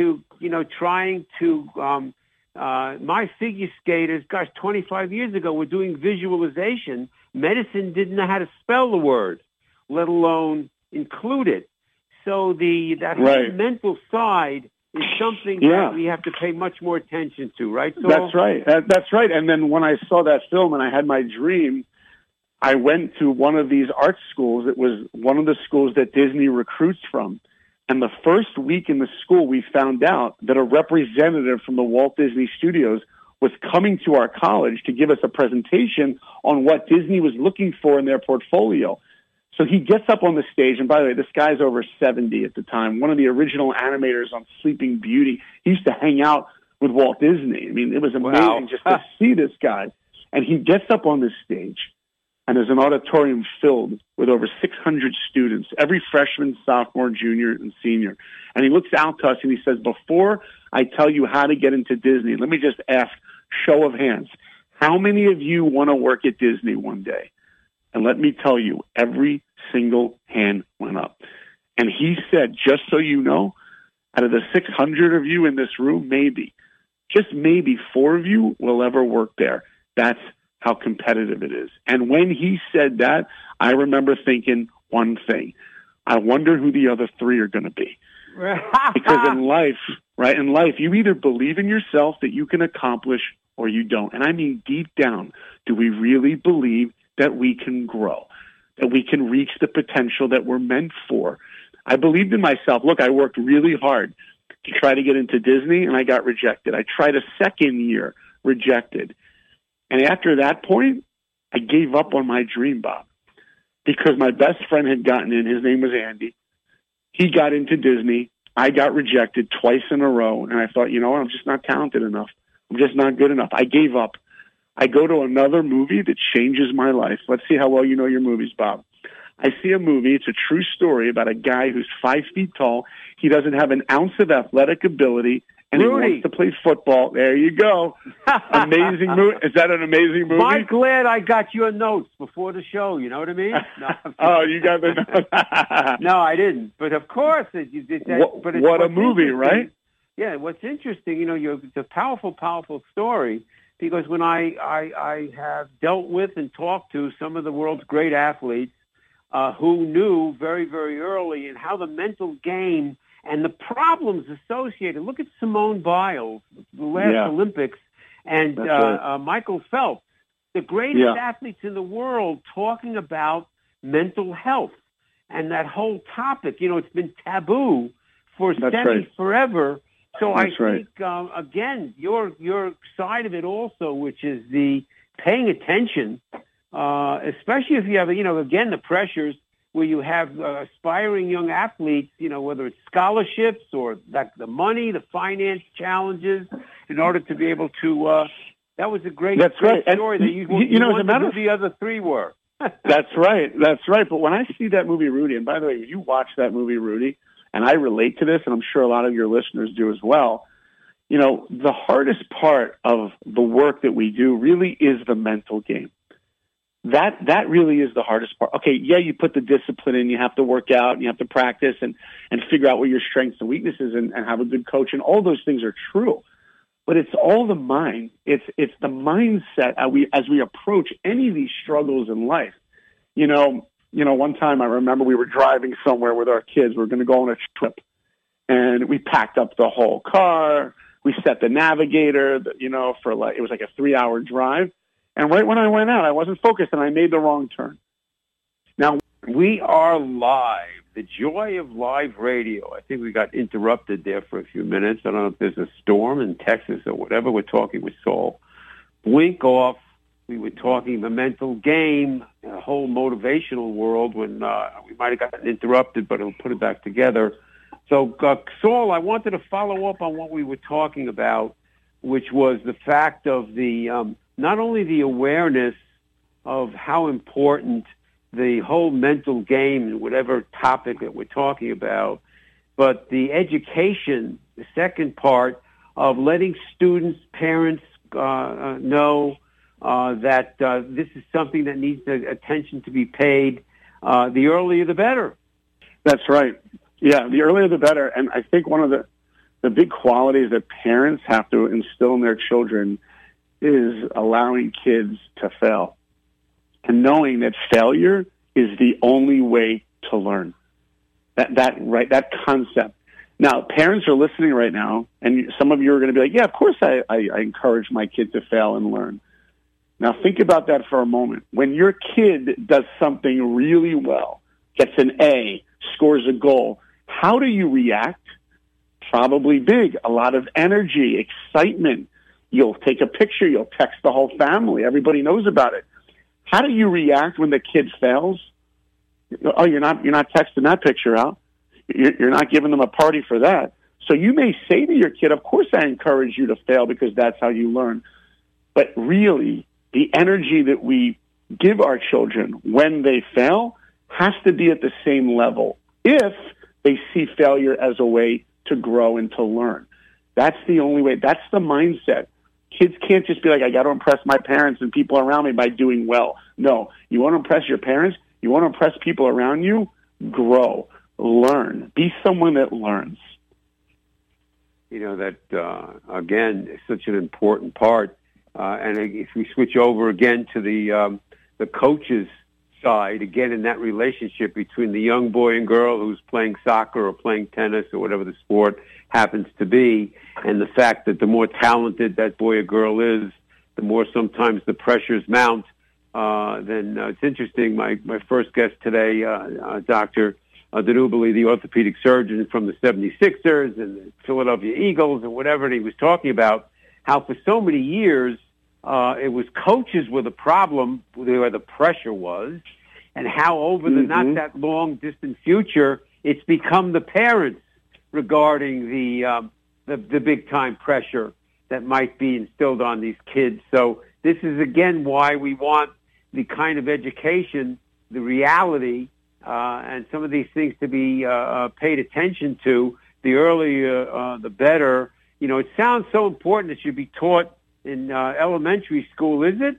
My figure skaters, 25 years ago, were doing visualization. Medicine didn't know how to spell the word, let alone include it. So that whole mental side is something that we have to pay much more attention to, right? So, that's right. That's right. And then when I saw that film and I had my dream, I went to one of these art schools. It was one of the schools that Disney recruits from. And the first week in the school, we found out that a representative from the Walt Disney Studios was coming to our college to give us a presentation on what Disney was looking for in their portfolio. So he gets up on the stage, and by the way, this guy's over 70 at the time, one of the original animators on Sleeping Beauty. He used to hang out with Walt Disney. I mean, it was amazing just to see this guy. And he gets up on this stage, and there's an auditorium filled with over 600 students, every freshman, sophomore, junior, and senior. And he looks out to us, and he says, before I tell you how to get into Disney, let me just ask, show of hands, how many of you want to work at Disney one day? And let me tell you, every single hand went up. And he said, just so you know, out of the 600 of you in this room, maybe, just maybe 4 of you will ever work there. That's how competitive it is. And when he said that, I remember thinking one thing. I wonder who the other 3 are going to be. Because in life, you either believe in yourself that you can accomplish or you don't. And I mean, deep down, do we really believe that we can grow, that we can reach the potential that we're meant for? I believed in myself. Look, I worked really hard to try to get into Disney, and I got rejected. I tried a second year, rejected. And after that point, I gave up on my dream, Bob, because my best friend had gotten in. His name was Andy. He got into Disney. I got rejected twice in a row, and I thought, I'm just not talented enough. I'm just not good enough. I gave up. I go to another movie that changes my life. Let's see how well you know your movies, Bob. I see a movie. It's a true story about a guy who's 5 feet tall. He doesn't have an ounce of athletic ability, and he wants to play football. There you go. Amazing movie. Is that an amazing movie? I'm glad I got your notes before the show. You know what I mean? No. Oh, you got the notes. No, I didn't. But of course, what a movie, right? Yeah, what's interesting, it's a powerful, powerful story, because when I have dealt with and talked to some of the world's great athletes who knew very, very early and how the mental game and the problems associated. Look at Simone Biles, the last Olympics, and Michael Phelps, the greatest athletes in the world, talking about mental health and that whole topic. It's been taboo for forever. So I think, again, your side of it also, which is the paying attention, especially if you have, again, the pressures where you have aspiring young athletes, whether it's scholarships or the money, the finance challenges, in order to be able to, that was a great story that you wondered who the other 3 were. That's right. But when I see that movie, Rudy, and by the way, you watch that movie, Rudy, and I relate to this, and I'm sure a lot of your listeners do as well, the hardest part of the work that we do really is the mental game. That really is the hardest part. Okay, you put the discipline in, you have to work out, and you have to practice and figure out what your strengths and weaknesses and have a good coach, and all those things are true. But it's all the mind. It's the mindset as we approach any of these struggles in life. One time I remember we were driving somewhere with our kids. We were going to go on a trip, and we packed up the whole car. We set the navigator, for it was like a 3-hour drive. And right when I went out, I wasn't focused, and I made the wrong turn. Now, we are live. The joy of live radio. I think we got interrupted there for a few minutes. I don't know if there's a storm in Texas or whatever. We're talking with Saul. Blink off. We were talking the mental game, a whole motivational world when we might have gotten interrupted, but it'll put it back together. So, Saul, I wanted to follow up on what we were talking about, which was the fact of the not only the awareness of how important the whole mental game, whatever topic that we're talking about, but the education, the second part of letting students, parents know that this is something that needs attention to be paid. The earlier, the better. That's right. Yeah, the earlier the better. And I think one of the big qualities that parents have to instill in their children is allowing kids to fail and knowing that failure is the only way to learn. That concept. Now, parents are listening right now, and some of you are going to be like, yeah, of course I encourage my kid to fail and learn. Now, think about that for a moment. When your kid does something really well, gets an A, scores a goal, how do you react? Probably big. A lot of energy, excitement. You'll take a picture. You'll text the whole family. Everybody knows about it. How do you react when the kid fails? Oh, you're not texting that picture out. You're not giving them a party for that. So you may say to your kid, of course I encourage you to fail because that's how you learn. But really, the energy that we give our children when they fail has to be at the same level if they see failure as a way to grow and to learn. That's the only way. That's the mindset. Kids can't just be like, I got to impress my parents and people around me by doing well. No, you want to impress your parents? You want to impress people around you? Grow. Learn. Be someone that learns. You know, that, again, is such an important part. And if we switch over again to the coaches' side, again, in that relationship between the young boy and girl who's playing soccer or playing tennis or whatever the sport happens to be, and the fact that the more talented that boy or girl is, the more sometimes the pressures mount. Then it's interesting, my first guest today, Dr. Danubali, the orthopedic surgeon from the 76ers and the Philadelphia Eagles and whatever, and he was talking about how for so many years it was coaches were the problem, where the pressure was, and how over the not that long distant future, it's become the parents regarding the big time pressure that might be instilled on these kids. So this is again why we want the kind of education, the reality, and some of these things to be paid attention to. The earlier, the better. You know, it sounds so important it should be taught in elementary school, is it?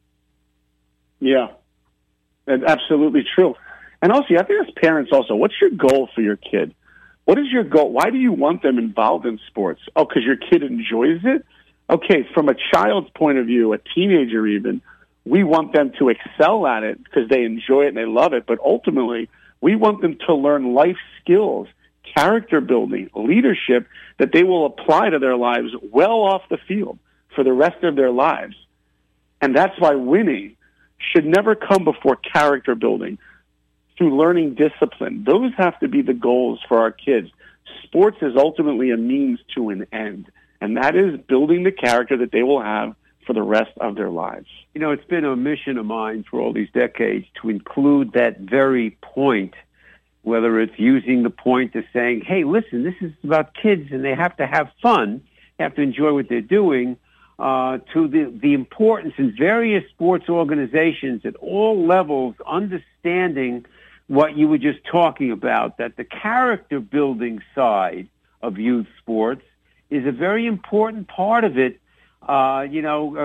Yeah, that's absolutely true. And also, you have to ask parents also, what's your goal for your kid? What is your goal? Why do you want them involved in sports? Oh, because your kid enjoys it? Okay, from a child's point of view, a teenager even, we want them to excel at it because they enjoy it and they love it. But ultimately, we want them to learn life skills, character building, leadership that they will apply to their lives well off the field for the rest of their lives. And that's why winning should never come before character building through learning discipline. Those have to be the goals for our kids. Sports is ultimately a means to an end, and that is building the character that they will have for the rest of their lives. You know, it's been a mission of mine for all these decades to include that very point, whether it's using the point of saying, hey, listen, this is about kids and they have to have fun, they have to enjoy what they're doing, to the importance in various sports organizations at all levels, understanding what you were just talking about, that the character building side of youth sports is a very important part of it, and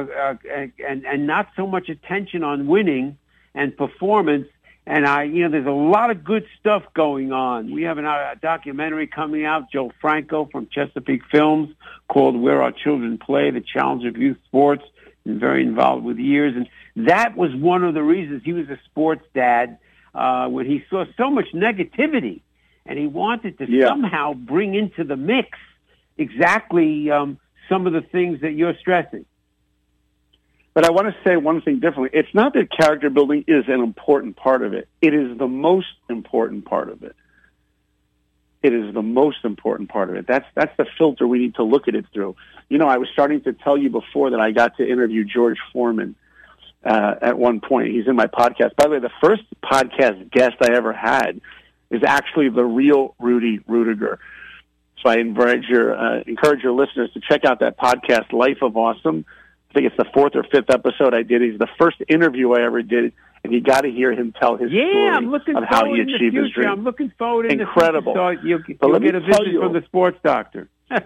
not so much attention on winning and performance. And there's a lot of good stuff going on. We have a documentary coming out, Joe Franco from Chesapeake Films, called Where Our Children Play, the Challenge of Youth Sports, and very involved with years. And that was one of the reasons he was a sports dad, when he saw so much negativity, and he wanted to somehow bring into the mix exactly some of the things that you're stressing. But I want to say one thing differently. It's not that character building is an important part of it. It is the most important part of it. It is the most important part of it. That's the filter we need to look at it through. You know, I was starting to tell you before that I got to interview George Foreman at one point. He's in my podcast. By the way, the first podcast guest I ever had is actually the real Rudy Rudiger. So I encourage your listeners to check out that podcast, Life of Awesome. I think it's the 4th or 5th episode I did. He's the first interview I ever did, and you got to hear him tell his story of how he achieved his dream. I'm looking forward in Incredible. the future. So you'll get a visit from the sports doctor.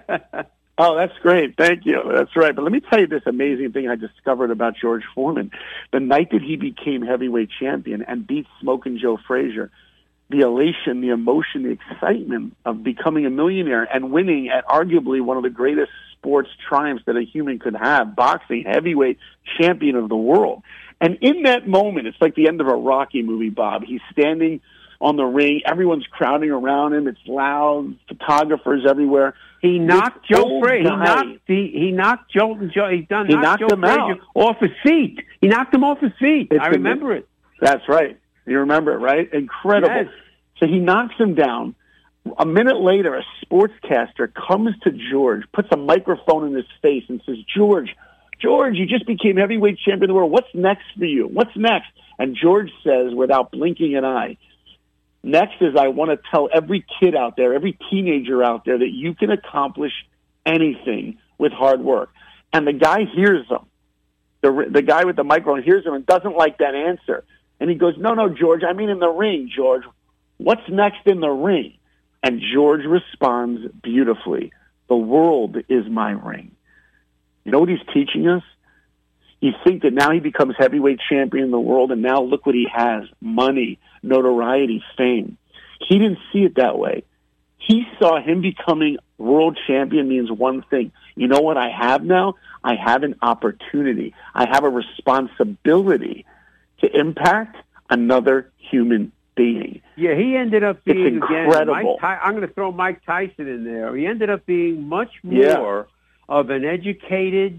Oh, that's great. Thank you. That's right. But let me tell you this amazing thing I discovered about George Foreman. The night that he became heavyweight champion and beat Smokin' Joe Frazier, the elation, the emotion, the excitement of becoming a millionaire and winning at arguably one of the greatest sports triumphs that a human could have, boxing, heavyweight champion of the world. And in that moment, it's like the end of a Rocky movie, Bob. He's standing on the ring. Everyone's crowding around him. It's loud. Photographers everywhere. He knocked Joe Frazier. He knocked Joe. He knocked Joe Frazier off his feet. He knocked him off his feet. I remember it. That's right. You remember it, right? Incredible. Yes. So he knocks him down. A minute later, a sportscaster comes to George, puts a microphone in his face, and says, George, you just became heavyweight champion of the world. What's next for you? What's next? And George says, without blinking an eye, next is I want to tell every kid out there, every teenager out there, that you can accomplish anything with hard work. And the guy hears him. The guy with the microphone hears him and doesn't like that answer. And he goes, no, George, I mean in the ring, George. What's next in the ring? And George responds beautifully, the world is my ring. You know what he's teaching us? You think that now he becomes heavyweight champion of the world, and now look what he has, money, notoriety, fame. He didn't see it that way. He saw him becoming world champion means one thing. You know what I have now? I have an opportunity. I have a responsibility to impact another human being. Yeah, he ended up being, incredible. Again, I'm going to throw Mike Tyson in there. He ended up being much more of an educated,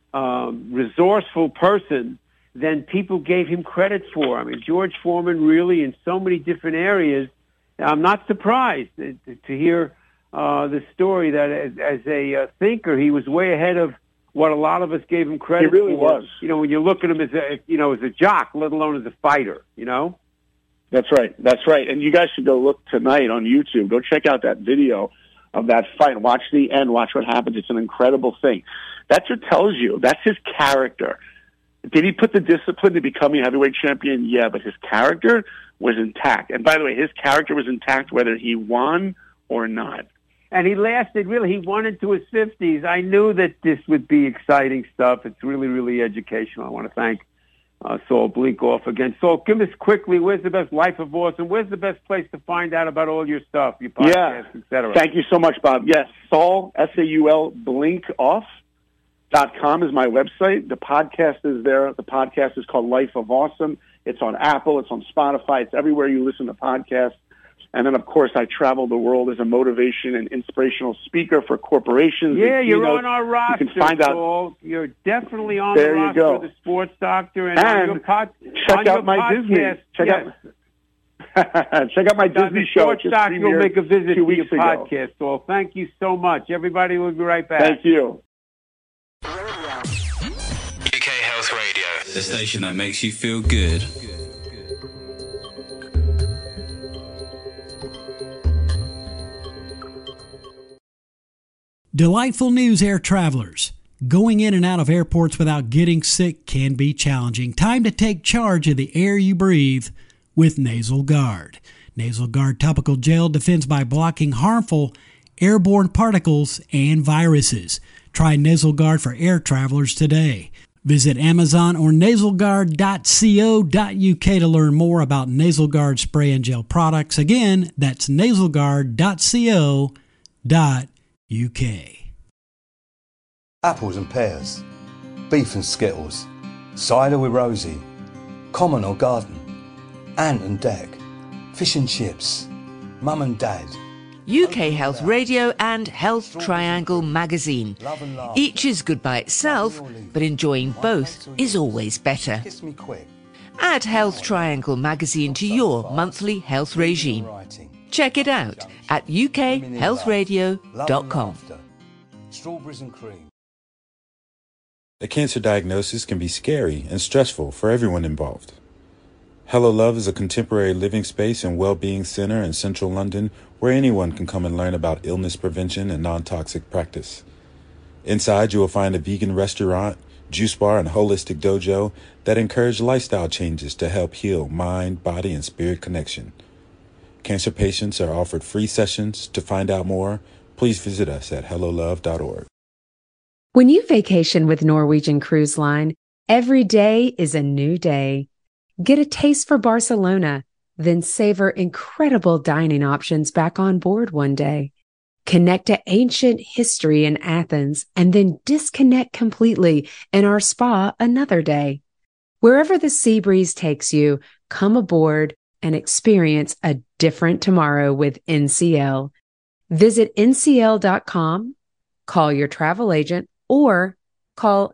resourceful person than people gave him credit for. I mean, George Foreman really, in so many different areas, I'm not surprised to hear the story that as a thinker, he was way ahead of what a lot of us gave him credit for. He really was. You know, when you look at him as a jock, let alone as a fighter, you know? That's right. And you guys should go look tonight on YouTube. Go check out that video of that fight. Watch the end. Watch what happens. It's an incredible thing. That's what tells you. That's his character. Did he put the discipline to becoming a heavyweight champion? Yeah, but his character was intact. And by the way, his character was intact whether he won or not. And he lasted, really, he won into his 50s. I knew that this would be exciting stuff. It's really, really educational. I want to thank Saul Blinkoff again. Saul, give us quickly, where's the best Life of Awesome? Where's the best place to find out about all your stuff, your podcasts, et cetera? Thank you so much, Bob. Yes, Saul, Saul, Blinkoff.com is my website. The podcast is there. The podcast is called Life of Awesome. It's on Apple. It's on Spotify. It's everywhere you listen to podcasts. And then, of course, I travel the world as a motivation and inspirational speaker for corporations. Yeah, you're on our roster, you can find Paul. You're definitely on the roster of the Sports Doctor. And on your check out my Disney. Check out my Disney show. Sports Doctor will make a visit to your podcast. So thank you so much. Everybody will be right back. Thank you. UK Health Radio, the station that makes you feel good. Delightful news, air travelers. Going in and out of airports without getting sick can be challenging. Time to take charge of the air you breathe with Nasal Guard. Nasal Guard topical gel defends by blocking harmful airborne particles and viruses. Try Nasal Guard for air travelers today. Visit Amazon or nasalguard.co.uk to learn more about Nasal Guard spray and gel products. Again, that's nasalguard.co.uk. Apples and pears, beef and skittles, cider with Rosie, common or garden, ant and deck, fish and chips, mum and dad. UK Health Radio and Health Triangle magazine. Each is good by itself, but enjoying both is always better. Add Health Triangle magazine to your monthly health regime. Check it out at ukhealthradio.com. Strawberries and cream. A cancer diagnosis can be scary and stressful for everyone involved. Hello Love is a contemporary living space and well-being center in central London where anyone can come and learn about illness prevention and non-toxic practice. Inside, you will find a vegan restaurant, juice bar, and holistic dojo that encourage lifestyle changes to help heal mind, body, and spirit connection. Cancer patients are offered free sessions. To find out more, please visit us at hellolove.org. When you vacation with Norwegian Cruise Line, every day is a new day. Get a taste for Barcelona, then savor incredible dining options back on board one day. Connect to ancient history in Athens and then disconnect completely in our spa another day. Wherever the sea breeze takes you, come aboard and experience a different tomorrow with NCL. Visit ncl.com, call your travel agent, or call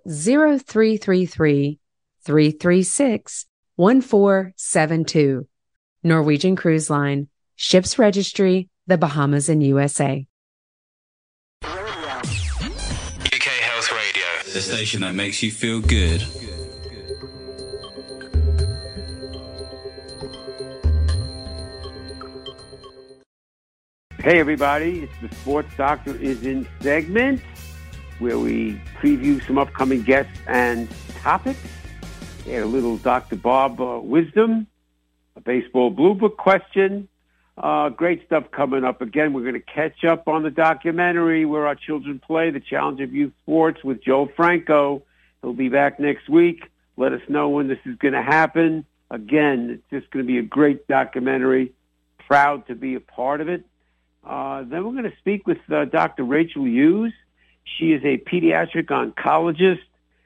0333-336-1472. Norwegian Cruise Line. Ships registry, the Bahamas and USA. UK Health Radio, the station that makes you feel good. Hey everybody, it's the Sports Doctor is in segment where we preview some upcoming guests and topics. We had a little Dr. Bob wisdom, a baseball blue book question. Great stuff coming up. Again, we're going to catch up on the documentary Where Our Children Play, The Challenge of Youth Sports with Joe Franco. He'll be back next week. Let us know when this is going to happen. Again, it's just going to be a great documentary. Proud to be a part of it. Then we're going to speak with Dr. Rachel Hughes. She is a pediatric oncologist.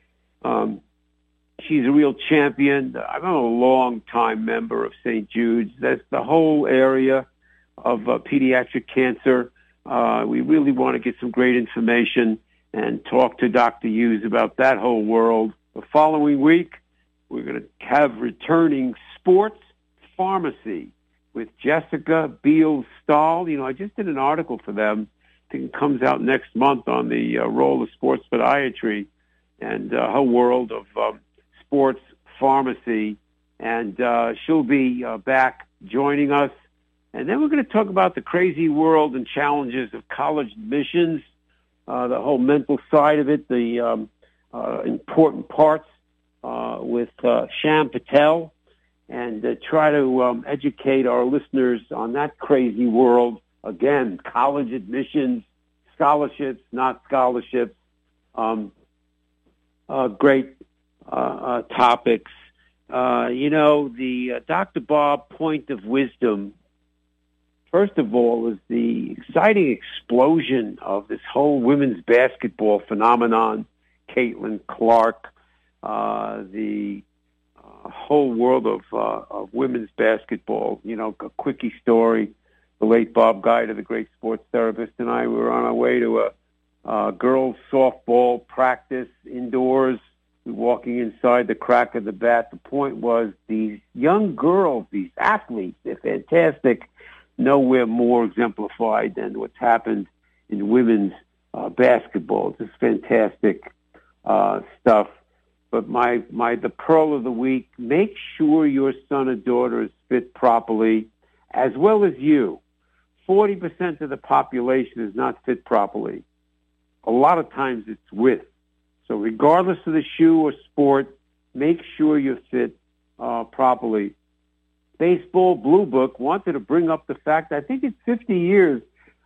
She's a real champion. I'm a long-time member of St. Jude's. That's the whole area of pediatric cancer. We really want to get some great information and talk to Dr. Hughes about that whole world. The following week, we're going to have returning sports pharmacy with Jessica Beals-Stahl. You know, I just did an article for them. I think it comes out next month on the role of sports podiatry and her world of sports pharmacy. And she'll be back joining us. And then we're going to talk about the crazy world and challenges of college admissions, the whole mental side of it, the important parts with Sham Patel, and try to educate our listeners on that crazy world. Again, college admissions, scholarships, not scholarships, great topics. The Dr. Bob point of wisdom, first of all, is the exciting explosion of this whole women's basketball phenomenon, Caitlin Clark, the whole world of women's basketball. You know, a quickie story. The late Bob Guida, the great sports therapist, and I were on our way to a girls' softball practice indoors. We were walking inside the crack of the bat. The point was these young girls, these athletes, they're fantastic. Nowhere more exemplified than what's happened in women's basketball. Just fantastic stuff. But the pearl of the week, make sure your son or daughter is fit properly, as well as you. 40% of the population is not fit properly. A lot of times it's with. So regardless of the shoe or sport, make sure you're fit properly. Baseball Blue Book wanted to bring up the fact, I think it's 50 years,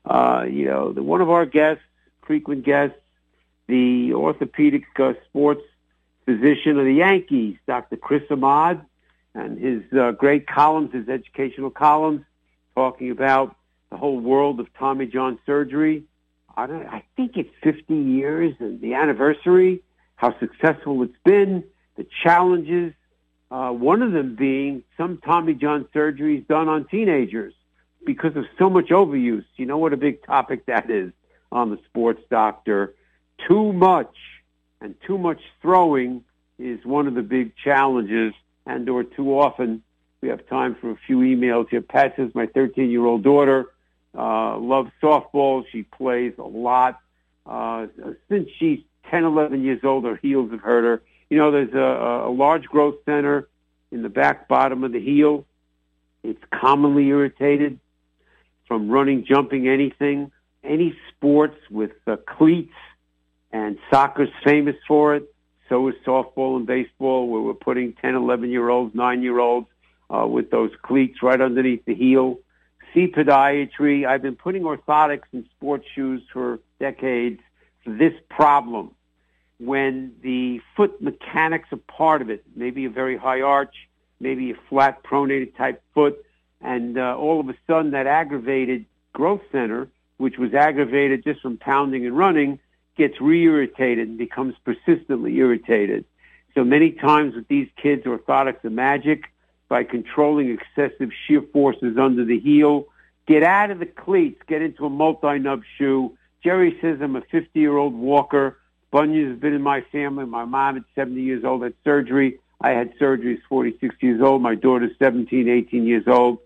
one of our guests, frequent guests, the orthopedic sports physician of the Yankees, Dr. Chris Ahmad, and his great columns, his educational columns, talking about the whole world of Tommy John surgery. I think it's 50 years and the anniversary, how successful it's been, the challenges, one of them being some Tommy John surgeries done on teenagers because of so much overuse. You know what a big topic that is on the Sports Doctor. Too much and too much throwing is one of the big challenges, and or too often. We have time for a few emails here. Pat says, my 13-year-old daughter loves softball. She plays a lot. Since she's 10, 11 years old, her heels have hurt her. You know, there's a large growth center in the back bottom of the heel. It's commonly irritated from running, jumping, anything. Any sports with cleats, and soccer's famous for it. So is softball and baseball, where we're putting 10, 11-year-olds, 9-year-olds with those cleats right underneath the heel. See podiatry. I've been putting orthotics in sports shoes for decades for this problem. When the foot mechanics are part of it, maybe a very high arch, maybe a flat pronated type foot, and all of a sudden that aggravated growth center, which was aggravated just from pounding and running, gets re-irritated and becomes persistently irritated. So many times with these kids, orthotics are magic. By controlling excessive shear forces under the heel, get out of the cleats, get into a multi-nub shoe. Jerry says I'm a 50-year-old walker. Bunions have been in my family. My mom at 70 years old had surgery. I had surgery at 46 years old. My daughter's 17 years old.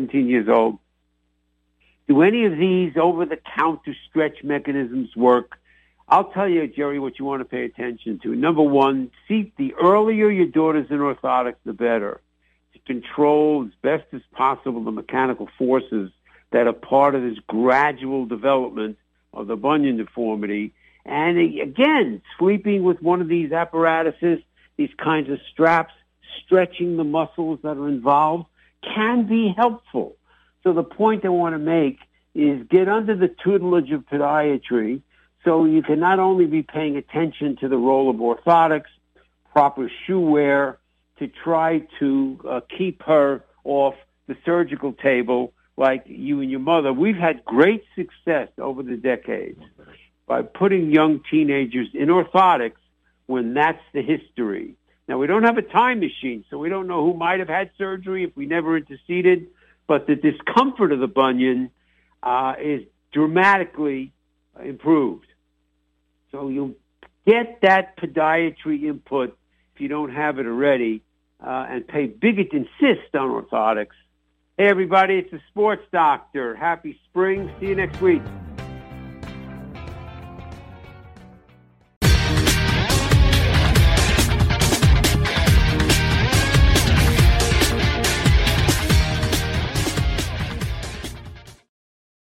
Do any of these over-the-counter stretch mechanisms work? I'll tell you, Jerry, what you want to pay attention to. Number one, see, the earlier your daughter's in orthotics, the better. To control as best as possible the mechanical forces that are part of this gradual development of the bunion deformity. And again, sleeping with one of these apparatuses, these kinds of straps, stretching the muscles that are involved can be helpful. So the point I want to make is get under the tutelage of podiatry so you can not only be paying attention to the role of orthotics, proper shoe wear, to try to keep her off the surgical table like you and your mother. We've had great success over the decades by putting young teenagers in orthotics when that's the history. Now, we don't have a time machine, so we don't know who might have had surgery if we never interceded, but the discomfort of the bunion is dramatically improved. So you'll get that podiatry input if you don't have it already, and pay big insist on orthotics. Hey, everybody, it's the Sports Doctor. Happy spring. See you next week.